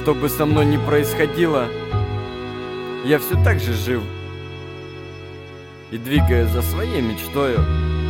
Что бы со мной ни происходило, я все так же жив и двигаюсь за своей мечтою.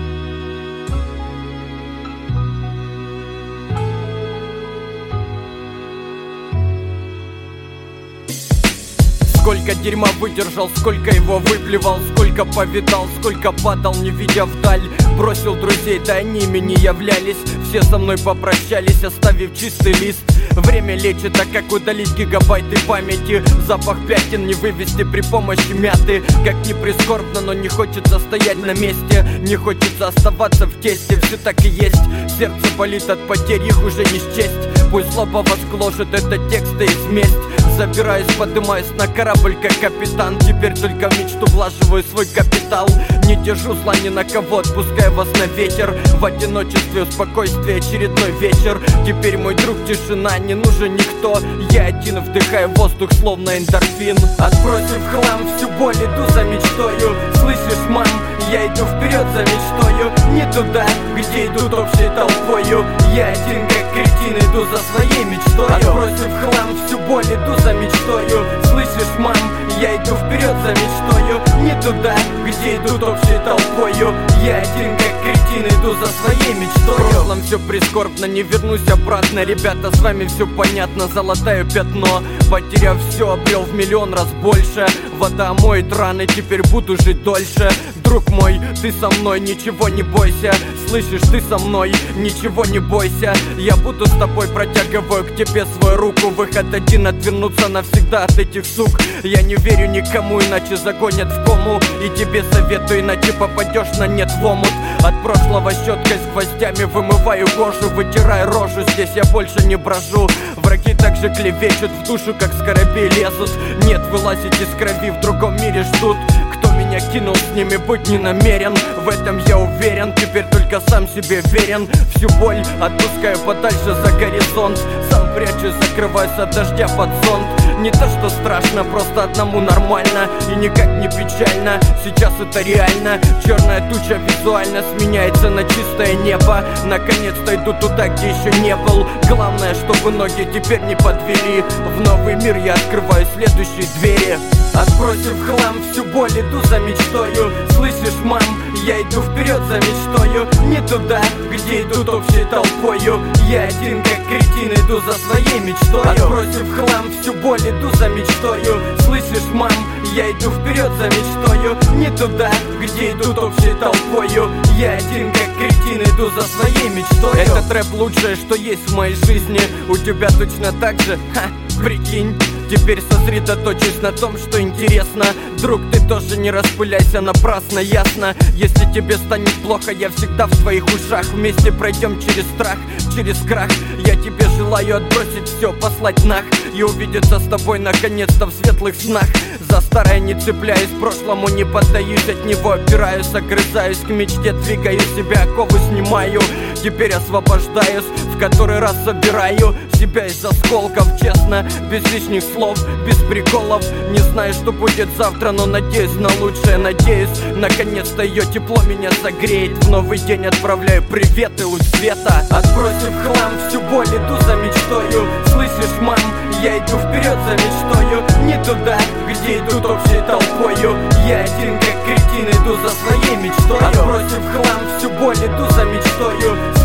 Сколько дерьма выдержал, сколько его выплевал, сколько повидал, сколько падал, не видя вдаль. Бросил друзей, да они ими не являлись. Все со мной попрощались, оставив чистый лист. Время лечит, так как удалить гигабайты памяти. Запах пятен не вывести при помощи мяты. Как ни прискорбно, но не хочется стоять на месте. Не хочется оставаться в тесте, все так и есть. Сердце болит от потерь, их уже не счесть. Пусть злоба вас гложет, это тексты и месть. Забираюсь, подымаюсь на корабль, как капитан. Теперь только в мечту влаживаю свой капитал. Не держу зла ни на кого, отпускаю вас на ветер. В одиночестве, в спокойствии, очередной вечер. Теперь мой друг тишина, не нужен никто. Я один вдыхаю воздух, словно эндорфин. Отбросив хлам, всю боль иду за мечтою. Слышишь, мам, я иду вперед за мечтою. Не туда, где идут общей толпою. Я один, как кретин, иду за своей мечтою. Отбросив хлам, всю боль иду за мечтою. Слышишь, мам, я иду вперед за мечтою. Не туда, где идут общей толпою. Я один, как кретин, иду за своей мечтой. В прошлом все прискорбно, не вернусь обратно. Ребята, с вами все понятно, золотое пятно. Потеряв все, обрел в миллион раз больше. Вода моет раны, теперь буду жить дольше. Друг мой, ты со мной, ничего не бойся. Слышишь, ты со мной, ничего не бойся. Я буду с тобой, протягиваю к тебе свою руку. Выход один, отвернуться навсегда от этих сук. Я не верю никому, иначе загонят в кому. И тебе советую, иначе попадешь на нет в омут. От прошлого щеткой с гвоздями вымываю кожу. Вытираю рожу, здесь я больше не брожу. Враги также клевещут в душу, как скоробей лезут. Нет, вылазить из крови, в другом мире ждут. Меня кинул, с ними быть не намерен. В этом я уверен, теперь только сам себе верен. Всю боль отпускаю подальше за горизонт. Сам прячусь, закрываюсь от дождя под зонт. Не то что страшно, просто одному нормально. И никак не печально, сейчас это реально. Черная туча визуально сменяется на чистое небо. Наконец-то иду туда, где еще не был. Главное, чтобы ноги теперь не подвели. В новый мир я открываю следующие двери. Отбросив хлам, всю боль иду за мечтою. Слышишь, мам, я иду вперед за мечтою. Не туда, где идут общей толпою. Я один, как кретин, иду за своей мечтой. Отбросив хлам, всю боль иду за мечтою. Слышишь, мам, я иду вперед за мечтою. Не туда, где идут общей толпою. Я один, как кретин, иду за своей мечтой. Этот рэп лучшее, что есть в моей жизни. У тебя точно так же? Ха, прикинь. Теперь сосредоточусь на том, что интересно. Друг, ты тоже не распыляйся напрасно, ясно? Если тебе станет плохо, я всегда в твоих ушах. Вместе пройдем через страх, через крах. Я тебе желаю отбросить все, послать нах. И увидеться с тобой наконец-то в светлых снах. За старое не цепляюсь, прошлому не поддаюсь. От него опираюсь, огрызаюсь, к мечте двигаю себя, оковы снимаю. Теперь освобождаюсь, в который раз собираю себя из осколков, честно, без лишних слов, без приколов. Не знаю, что будет завтра, но надеюсь на лучшее, надеюсь. Наконец-то ее тепло меня согреет. В новый день отправляю привет и луч света. Отбросив хлам, всю боль иду за мечтою. Слышишь, мам, я иду вперед за мечтою. Не туда, где идут общей толпою. Я один, как кретин, иду за своей мечтой. Отбросив хлам, всю боль иду за мечтою.